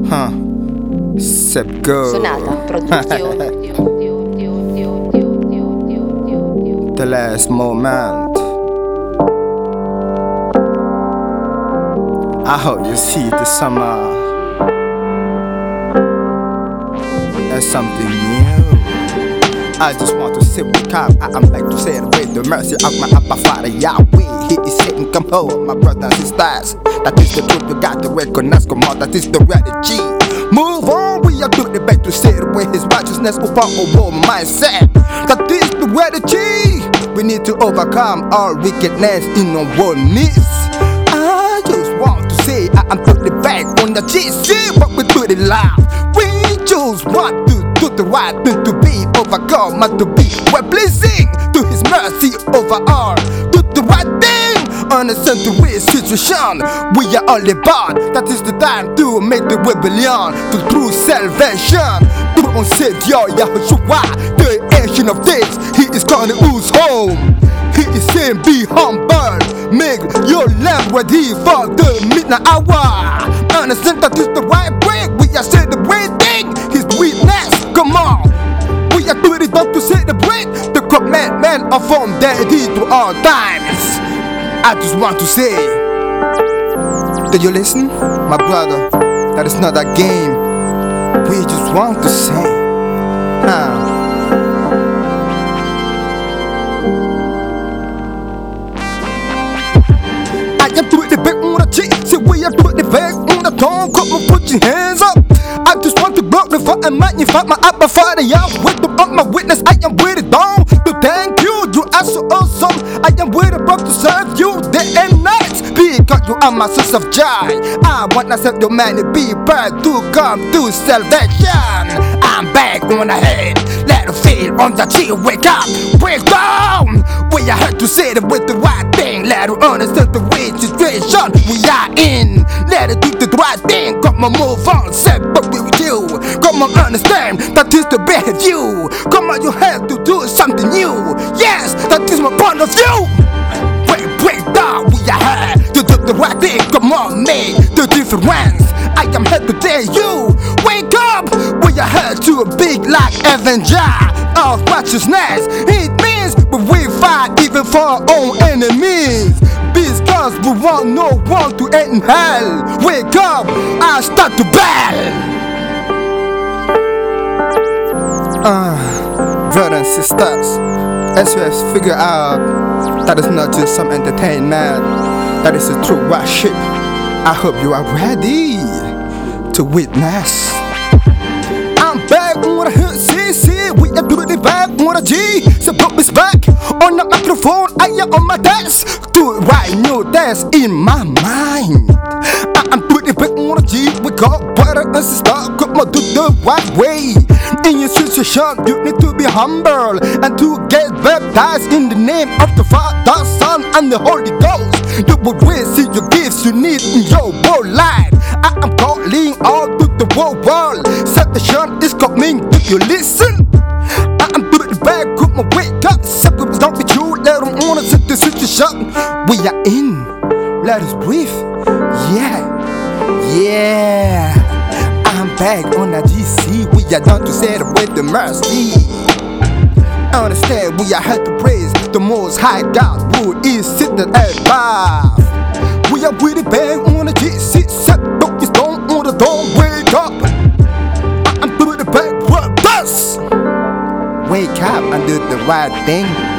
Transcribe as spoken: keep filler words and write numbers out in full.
Huh. Sep go. Sonata, produzione. The last moment. I hope you see the summer as something new. I just want to sit with calm. I am like to celebrate the mercy of my Abba Father Yahweh. He is saying, come home, my brothers and sisters. That is the truth, you got to recognize. Come on, that is the reality. Move on, we are doing the back to celebrate His righteousness over our mindset. That is the reality. We need to overcome all wickedness in our world needs. I just want to say I am putting back on the G C, but we do it live. We just want to do the right thing, to be overcome and to be well pleasing to His mercy over all. Do the right thing, understand the real situation. We are all about. That is the time to make the rebellion to true salvation. Do on Savior Yahushua, the ancient of days. He is calling us home. He is saying, be humble, make your lamp ready for the midnight hour. Understand that is the right way. We are celebrating His witness. Come on, we are doing it not to celebrate the commandment of from daddy to all times. I just want to say, do you listen, my brother? That is not a game. We just want to say, huh? I am doing the back on the cheek. Say we are doing the back on the tongue. Come on, put your hands up. I just want to glorify and magnify my Abba Father Yahweh. To all my witness, I am with it down. To thank you, you are so awesome. I am with it up to serve you day and night. Because you are my source of joy. I want myself to man be proud to come to salvation. I'm back on the head. Let it feel on the tree. Wake up, break down. We are here to say that with the right thing. Let it understand the real situation we are in. Let it do the right thing. Come on, move on, set what we do. Come on, understand that is the better you. Come on, you have to do something new. Yes, that is my point of view. Break, break down, we are here to do the right thing. Come on, make the difference. I am here to tell you, wake up. We are here to a big like avenger of righteousness. It means we fight even for our own enemies. Because we want no one to end in hell. Wake up, I start to battle. Uh, brothers and sisters, as you have figured out, that is not just some entertainment, that is a true worship. I hope you are ready to witness. I'm back on the C C, we are doing it back on the G. So put me back on the microphone, I am on my desk to write new dance in my mind. I'm doing it back on the G, we got brother and sister, come on, do the right way. In your situation, you need to be humble and to get baptized in the name of the Father, Son, and the Holy Ghost. You will receive your gifts you need in your whole life. I am calling all to the whole world. Salvation is coming, do you listen? I am doing it back, come on, wake up. Something is not with you, let them on us in the situation we are in. Let us breathe, yeah, yeah. I'm back on the G C, we are done to celebrate the mercy. Understand, we are here to praise the Most High God who is sitting above. We are really back on the G C, set up your stone on the door, wake up. I'm doing the back brothers. Wake up and do the right thing.